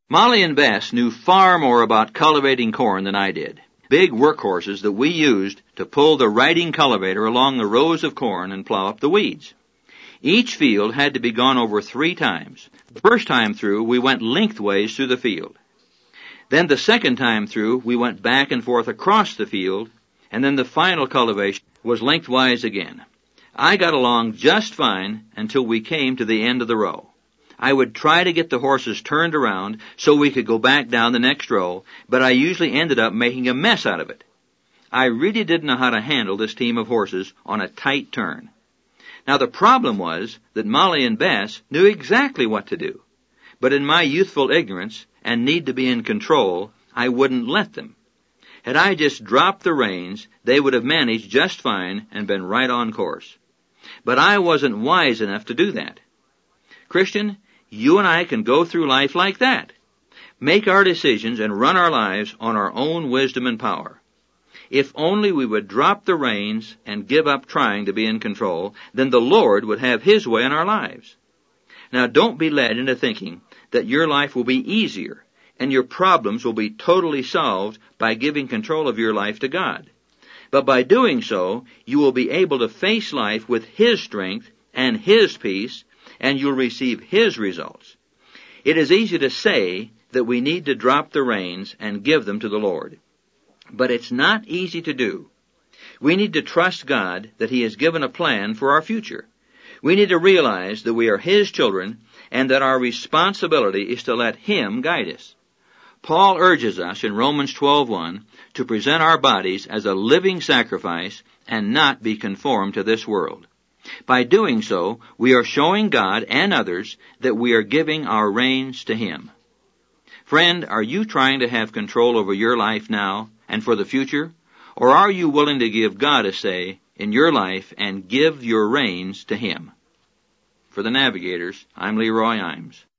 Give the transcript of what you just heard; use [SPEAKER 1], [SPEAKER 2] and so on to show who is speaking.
[SPEAKER 1] Molly and Bess knew far more about cultivating corn than I did. Big workhorses that we used to pull the riding cultivator along the rows of corn and plow up the weeds. Each field had to be gone over 3 times. The first time through, we went lengthways through the field. Then the second time through, we went back and forth across the field, and then the final cultivation was lengthwise again. I got along just fine until we came to the end of the row. I would try to get the horses turned around so we could go back down the next row, but I usually ended up making a mess out of it. I really didn't know how to handle this team of horses on a tight turn. Now the problem was that Molly and Bess knew exactly what to do, but in my youthful ignorance and need to be in control, I wouldn't let them. Had I just dropped the reins, they would have managed just fine and been right on course. But I wasn't wise enough to do that. Christian, you and I can go through life like that. Make our decisions and run our lives on our own wisdom and power. If only we would drop the reins and give up trying to be in control, then the Lord would have His way in our lives. Now don't be led into thinking that your life will be easier and your problems will be totally solved by giving control of your life to God. But by doing so, you will be able to face life with His strength and His peace, and you'll receive His results. It is easy to say that we need to drop the reins and give them to the Lord. But it's not easy to do. We need to trust God that He has given a plan for our future. We need to realize that we are His children and that our responsibility is to let Him guide us. Paul urges us in Romans 12:1 to present our bodies as a living sacrifice and not be conformed to this world. By doing so, we are showing God and others that we are giving our reins to Him. Friend, are you trying to have control over your life now and for the future? Or are you willing to give God a say in your life and give your reins to Him? For the Navigators, I'm Leroy Imes.